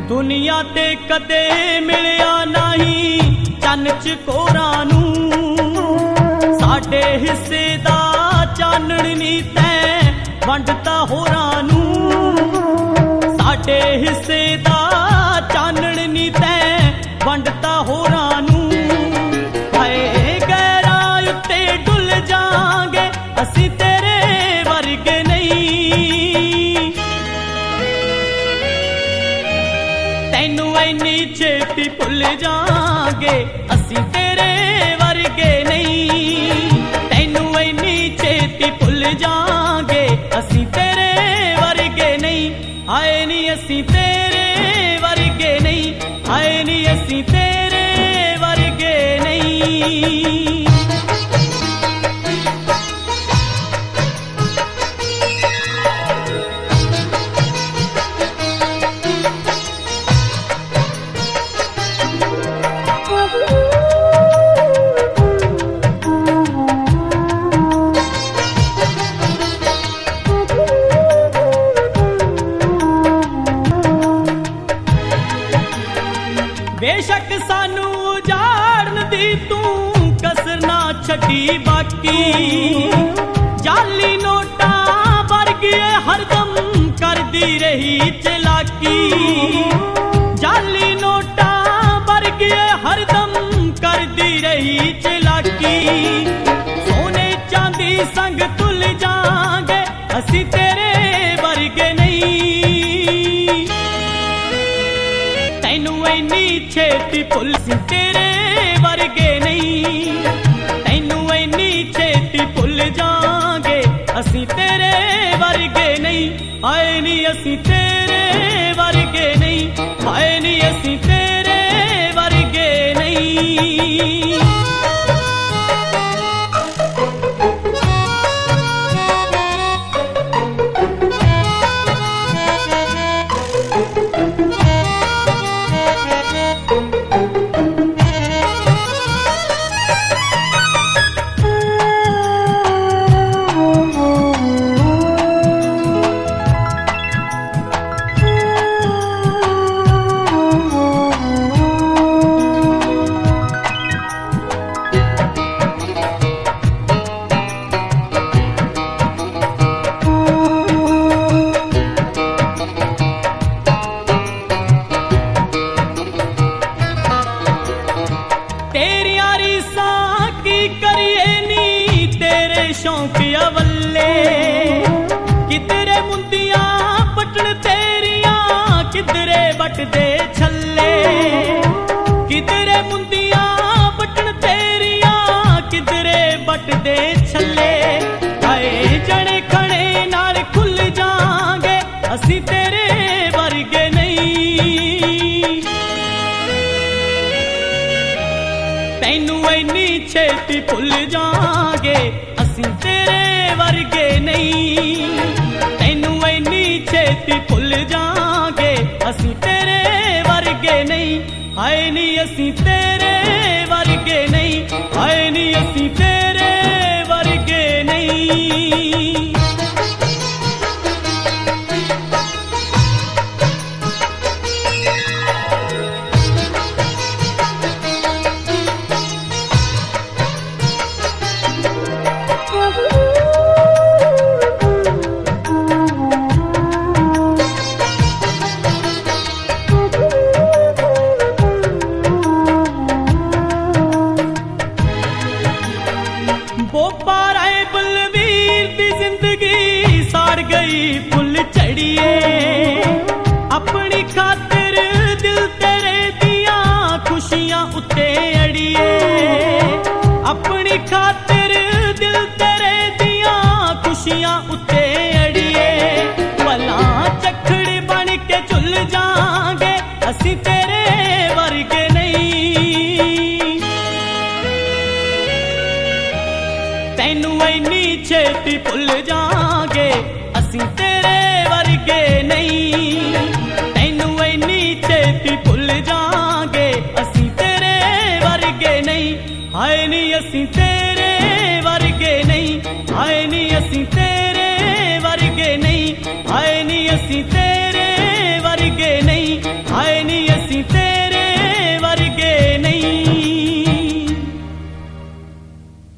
दुनिया ते कदे मिलिया नहीं चन्न चकोरां नूं, साडे हिस्से दा चानण नी तैं वंडता होरां नूं, साडे हिस्से दा चानण नी तैं वंडता होरां नूं। हाय गैरां उत्ते डुल जांगे असीं तेरे वर्गे नहीं, तैनू इन्नी छेती भुल जांगे असीं तेरे वर्गे नहीं, तैनू इन्नी छेती भुल जांगे असीं तेरे वर्गे नहीं। आए नी असीं तेरे वर्गे नहीं, आए नी असीं तेरे वर्गे नहीं। बेशक सानू उजाड़न दी तू कसर ना छड्डी बाकी, जाली नोटा वर्गी हरदम करदी रही चलाकी, जाली नोटा वर्गी हरदम करदी रही चलाकी। सोने चांदी संग तुल जांगे असीं तेरे वर्गे नहीं, तैनू इन्नी छेती भुल सी तेरे वर्गे नहीं, तैनू इन्नी छेती भुल जांगे असीं तेरे वर्गे नहीं। आए नी असीं तेरे वर्गे नहीं, आए नी असीं तेरे वर्गे नहीं। शौकिया वल्ले किधरे मुंदियां पटन तेरियां, किधरे बटदे छल्ले, किधरे मुंदियां पटन तेरियां, किधरे बटदे छल्ले। हाय जने खणे नाल खुल जांगे असीं तेरे वर्गे नहीं, तैनू इन्नी छेती भुल जांगे असीं तेरे वर्गे नहीं, तैनू इन्नी छेती भुल जांगे असीं तेरे वर्गे नहीं। आए नी असीं तेरे वर्गे नहीं, आए नी असीं तेरे वर्गे नहीं। बोपाराए बलवीर दी जिंदगी साड़ गई फुल चढ़िए, अपनी खातिर दिल तेरे दियां खुशियां उत्ते अड़िए, अपनी खातिर दिल तेरे दियां खुशियां उत्ते अड़िए। भला चखड़ बन के झुल जांगे असीं तेरे वर्गे नहीं, तैनू इन्नी छेती भुल जांगे असीं तेरे वर्गे नहीं, तैनू इन्नी छेती भुल जांगे असीं तेरे वर्गे नहीं। आए नी असीं तेरे वर्गे नहीं, आए नी असीं तेरे वर्गे नहीं, आए नी असीं तेरे